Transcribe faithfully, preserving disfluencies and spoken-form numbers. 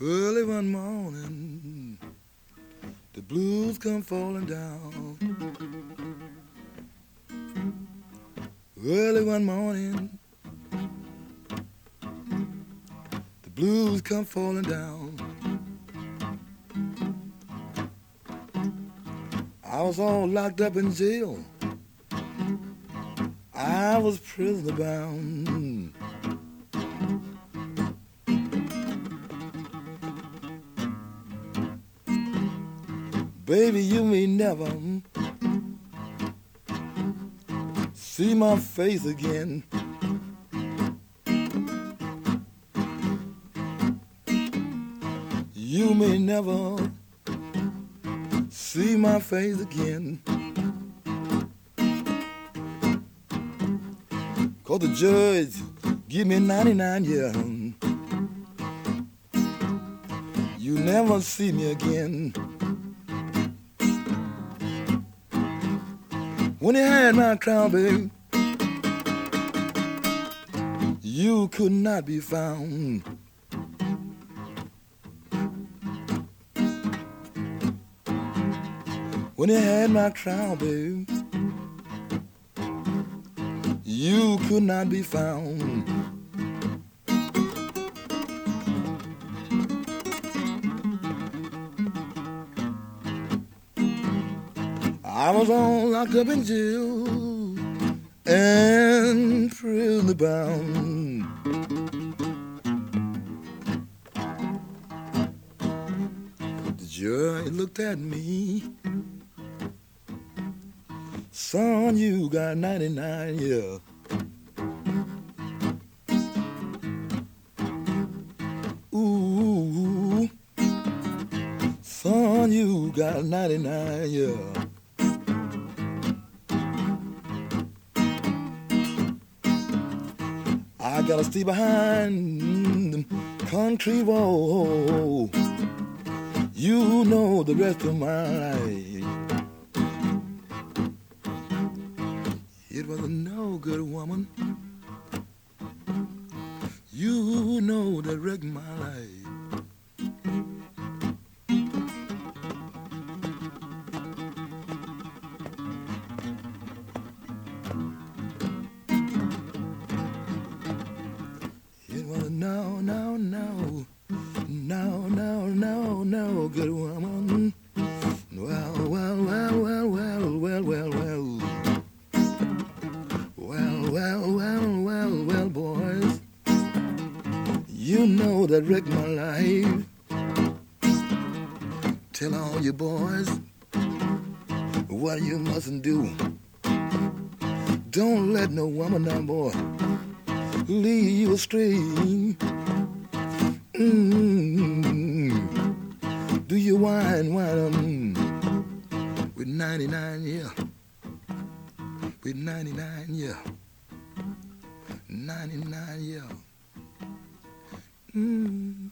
Early one morning, the blues come falling down. Early one morning, the blues come falling down. I was all locked up in jail. I was prisoner bound. Baby, you may never see my face again. You may never see my face again. 'Cause the judge give me ninety-nine years. You never see me again. When he had my crown, baby, you could not be found. When he had my crown, baby, you could not be found. I was all locked up in jail and prisoner bound. The judge looked at me. Son, you got ninety-nine years. Ooh, son, you got ninety-nine years. I gotta stay behind the country wall. You know the rest of my life. It was a no good woman. You know that wrecked my life. It was a no, no, no, no, no, no, no good woman. Well, well, well, well, well, well, well, well. Well, well, well, well, well, boys, you know that wrecked my life. Tell all you boys what you mustn't do. Don't let no woman now, boy, lead you astray. Mm-hmm. Do you wine, wine, um, with ninety-nine, yeah. With ninety-nine, yeah. ninety-nine, yeah. Mm.